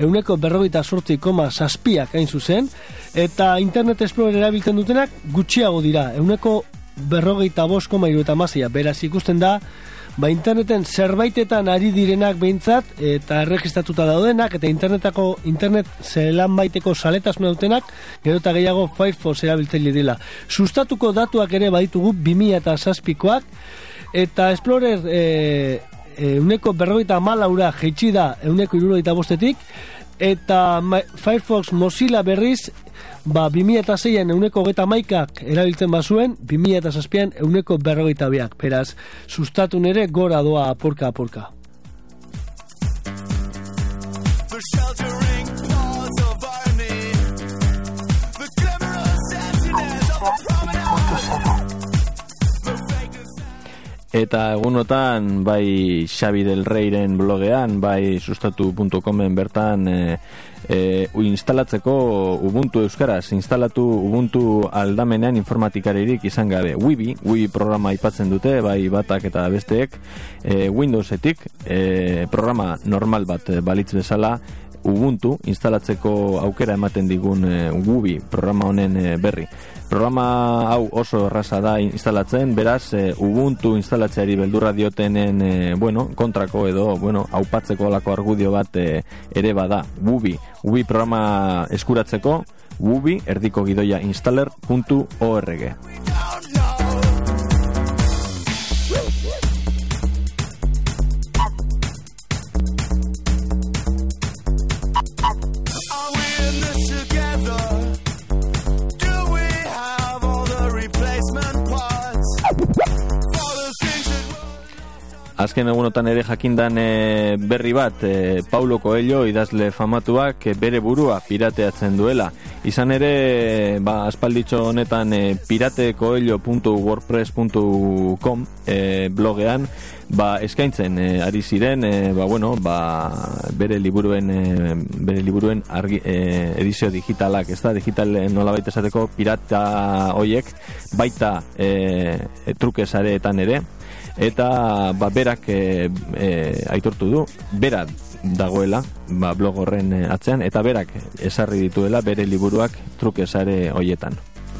Speaker 1: 48,7 hain zuzen, eta Internet Explorer erabiltzen dutenak gutxiago dira, 45,76. Beraz ikusten da, interneten zerbaitetan ari direnak behintzat, eta erregistratuta daudenak, eta internet zelan baiteko saletasuna dutenak, gero eta gehiago Firefox erabiltzaile dela. Sustatuko datuak ere baditugu 2007koak, eta Explorer 44 jeitsi da 175, eta Firefox Mozilla berriz 2006an 131 erabiltzen bazuen, 2007an 142. Beraz, sustatun ere gora doa apurka.
Speaker 2: Eta egunotan, bai Xabi del Reiren blogean, bai sustatu.comen bertan instalatzeko Ubuntu euskaraz, instalatu Ubuntu aldamenean informatikaririk izan gabe. Wibi programa aipatzen dute, bai batak eta besteek, Windowsetik programa normal bat balitz bezala Ubuntu instalatzeko aukera ematen digun Wibi programa honen berri. Programa hau oso erraza da instalatzen, beraz Ubuntu instalatzeari beldurra diotenen kontrako edo aupatzeko alako argudio bat ere bada. Wibi programa eskuratzeko Wibi erdiko gidoia installer.org. Azken egunotan ere jakindan berri bat, Paulo Coelho idazle famatuak bere burua pirateatzen duela. Izan ere, aspalditxo honetan piratecoelho.wordpress.com blogean eskaintzen ari ziren bere liburuen edizio digitalak, ez da, digital nolabait esateko pirata hoiek baita truke sareetan ere. Eta berak aitortu du, bera dagoela blog horren atzean, eta berak esarri dituela bere liburuak truke sare hoietan.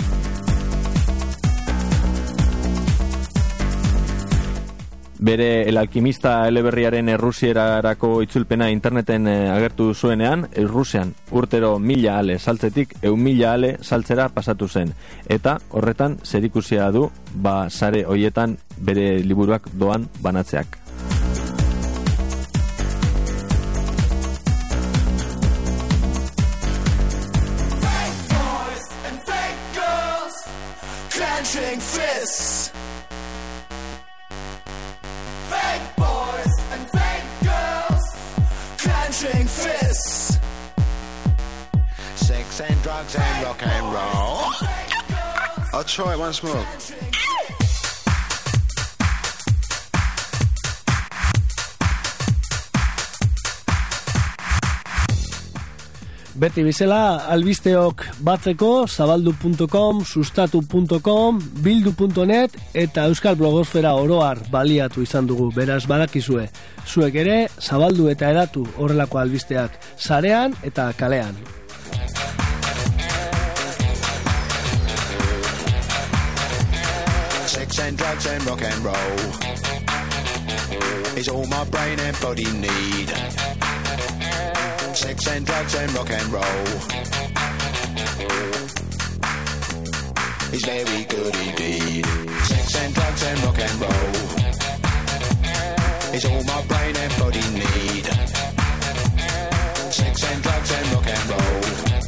Speaker 2: Bere El Alquimista eleberriaren errusierarako itzulpena interneten agertu zuenean, Rusian urtero 1000 ale saltzetik 1.000 ale saltzera pasatu zen. Eta horretan zerikusia du sare hoietan bere liburuak doan banatzeak.
Speaker 10: Sex and drugs and rock and roll. I'll try it once more.
Speaker 1: Beti bizela, albisteok batzeko zabaldu.com, sustatu.com, bildu.net eta Euskal Blogosfera oroar baliatu izan dugu, beraz badakizue. Zuek ere, zabaldu eta edatu horrelako albisteak, sarean eta kalean.
Speaker 10: Sex and drugs and rock and roll is all my brain and body need. Sex and drugs and rock and roll is very good indeed. Sex and drugs and rock and roll is all my brain and body need. Sex and drugs and rock and roll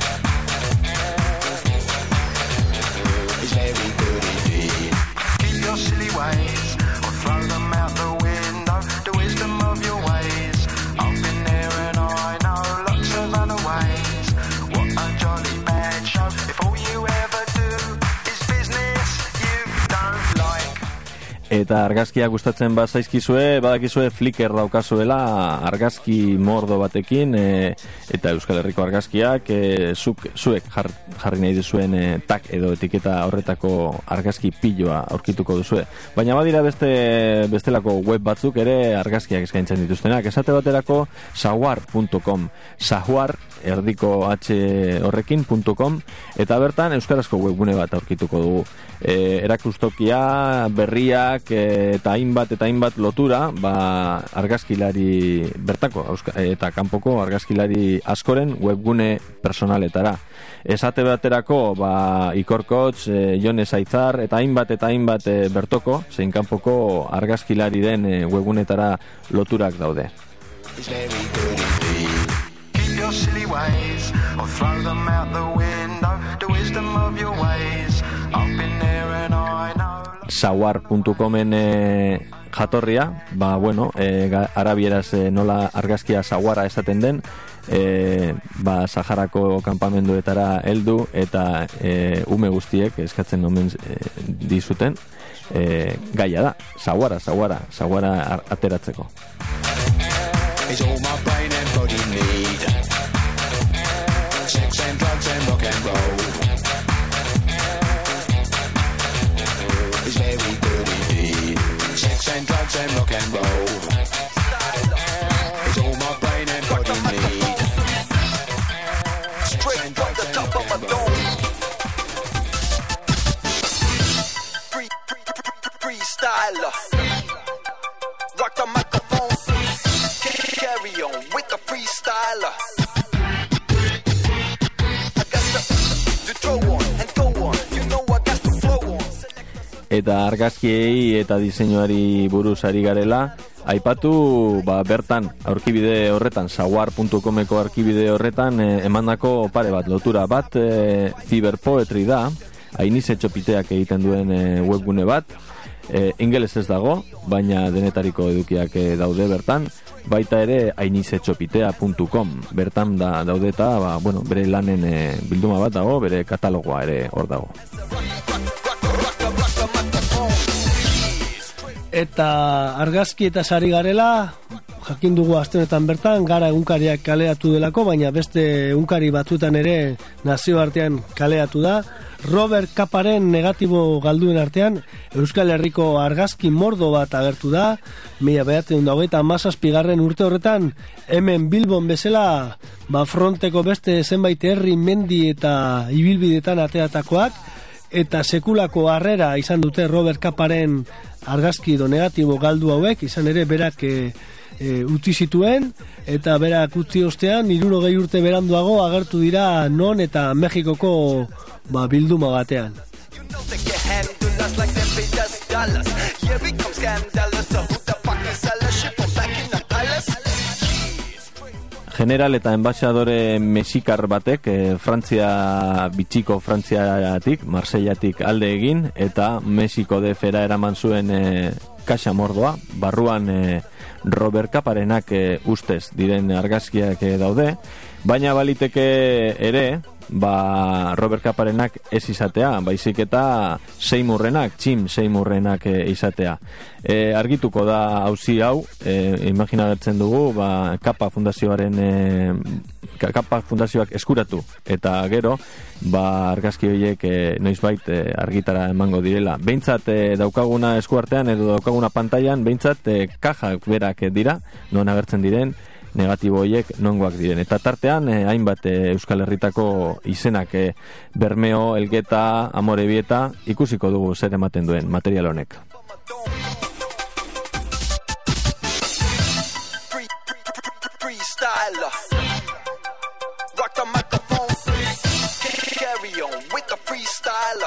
Speaker 10: is very good indeed. Keep your silly ways or throw them out the window. The wisdom of your ways, I've been there and I know lots of other ways. What a jolly bad show if all you ever do is business you don't like.
Speaker 2: Eta argazkia gustatzen bazaizkizue, badakizue Flickr daukazuela argazki mordo batekin, eta Euskal Herriko argazkiak zuek jarri nahi duzuen tag edo etiketa horretako argazki piloa aurkituko duzue. Baina badira bestelako web batzuk ere argazkiak eskaintzen dituztenak. Esate baterako sahuar.com, sahuar erdiko horrekin.com, eta bertan euskarazko webgune bat aurkituko dugu. Erakustokia, berriak eta hainbat lotura argazkilari bertako eta kanpoko argazkilari askoren webgune personaletara. Esate baterako Ikorkotz, Jon Zaitzar eta hainbat bertoko zein kanpoko argazkilariren webgunetara loturak daude.
Speaker 10: Keep your silly ways or throw them out the window. The wisdom of your ways, I've been there and I know.
Speaker 2: Sahuar.comen jatorria, arabieraz nola argazkia sahuara esaten den, Saharako kanpamenduetara heldu eta ume guztiek eskatzen omen dizuten gaia da, sahuara ateratzeko.
Speaker 10: Is all my brain and body need.
Speaker 9: top of a dome. Freestyler. Rock the microphone. Carry on with the freestyler. I got to throw on and go on. You know I got to flow on.
Speaker 2: Eta argazkiei eta diseinuari buruz ari garela, aipatu bertan aurkibide horretan, saguar.comeko arkibide horretan emandako pare bat lotura bat, Cyberpoetry da, Ainiz Etxopiteak egiten duen webgune bat, ingeles ez dago, baina denetariko edukiak daude bertan, baita ere ainizetxopitea.com, bertan daude eta bere lanen bilduma bat dago, bere katalogoa ere hor dago.
Speaker 1: Eta argazki eta sari garela, jakin dugu aste honetan bertan, Gara egunkariak kaleatu delako, baina beste egunkari batzuetan ere nazioartean kaleatu da. Robert Kaparen negatibo galduen artean, Euskal Herriko argazki mordo bat agertu da, 1927 urte horretan, hemen Bilbon bezala, fronteko beste zenbait herri, mendi eta ibilbidetan ateatakoak, eta sekulako harrera izan dute Robert Kaparen argazki edo negatibo galdu hauek, izan ere berak utzi zituen, eta berak utzi ostean 60 urte beranduago agertu dira non eta Mexikoko bilduma batean.
Speaker 2: General eta enbaxadore mexikar batek Frantzia bitxiko Frantziatik, Marseillatik alde egin, eta Mexiko DF-era eraman zuen kaxa mordoa, barruan Robert Kaparenak ustez diren argazkiak daude, baina baliteke ere Robert Kaparenak ez izatea, baizik eta Tim Seymourrenak izatea. Argituko da auzi hau, imaginatzen dugu Kapa fundazioak eskuratu, eta gero argazki horiek noizbait argitara emango direla. Behintzat daukaguna eskuartean edo daukaguna pantailan, behintzat kajak berak dira, non agertzen diren negatibo horiek nongoak diren. Eta tartean hainbat Euskal Herritako izenak, Bermeo, Elgeta, Amorebieta, ikusiko dugu zer ematen duen material honek.
Speaker 9: Rock the microphone. Carry on with the freestyler.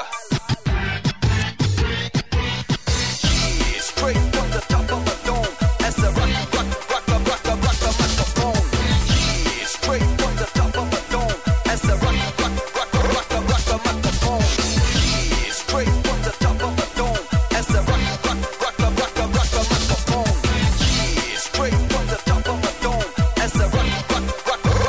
Speaker 9: Yeah, straight from the top of a dome. As the rock the microphone. Yeah, straight from the top of a dome. As the rock the microphone. Yeah, straight from the top of a dome. As the rock the microphone. Yeah, straight from the top of a dome. As the rock the microphone.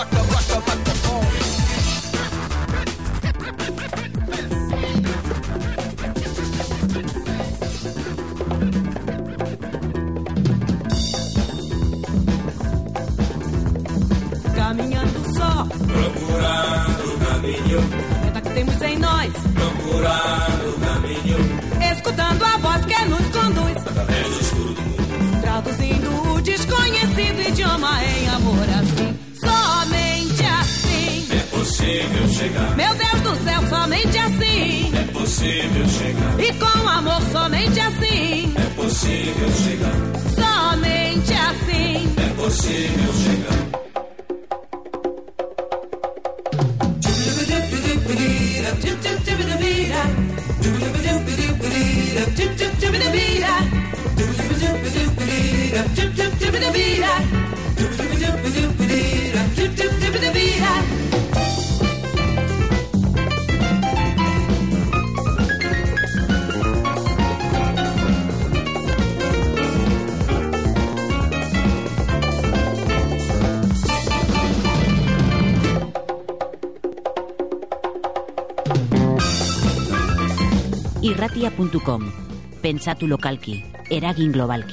Speaker 11: Caminhando só,
Speaker 12: procurando o caminho.
Speaker 11: Meta que temos em nós,
Speaker 12: procurando o caminho.
Speaker 11: Escutando a voz que nos conduz,
Speaker 12: através do escuro do mundo,
Speaker 11: traduzindo o desconhecido idioma em amor assim. Somente assim
Speaker 12: é possível chegar.
Speaker 11: Meu Deus do céu, somente assim
Speaker 12: é possível chegar.
Speaker 11: E com amor, somente assim
Speaker 12: é possível chegar.
Speaker 11: Somente assim
Speaker 12: é possível chegar.
Speaker 13: Irratia.com. Pentsatu lokalki, eragin globalki.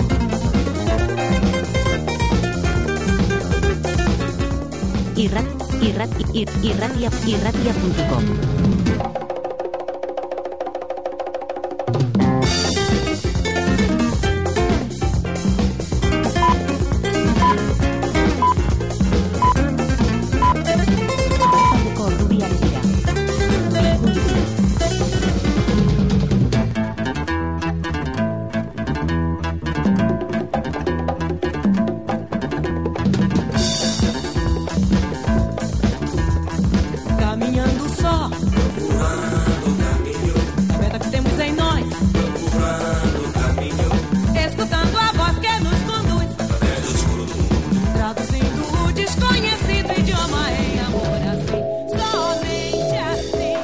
Speaker 13: Irratia irratia.com.
Speaker 11: Caminhando só, a meta que temos em nós, escutando a voz que nos conduz, traduzindo o desconhecido idioma em amor assim, somente assim.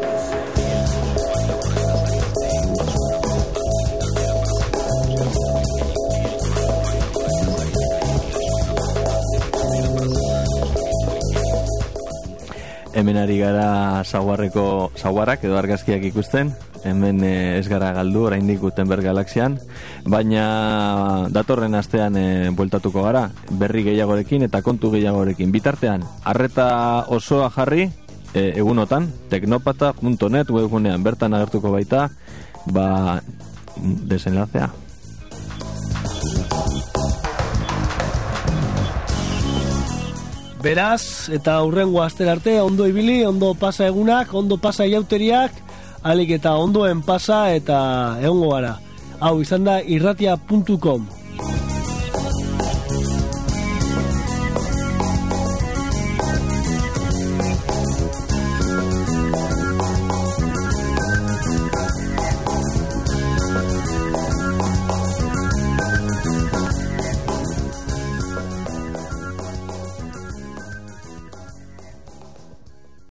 Speaker 2: Hemen ari gara zaguarrak edo argazkiak ikusten, hemen ez gara galdu oraindik Gutenberg galaxian, baina datorren astean bueltatuko gara, berri gehiagorekin eta kontu gehiagorekin. Bitartean, arreta osoa jarri, egunotan, teknopata.net webgunean bertan agertuko baita, desenlazea.
Speaker 1: Beraz, eta hurrengo astera arte, ondo ibili, ondo pasa egunak, ondo pasa jauteriak, alik eta ondoen pasa eta egongo gara. Hau izan da irratia.com.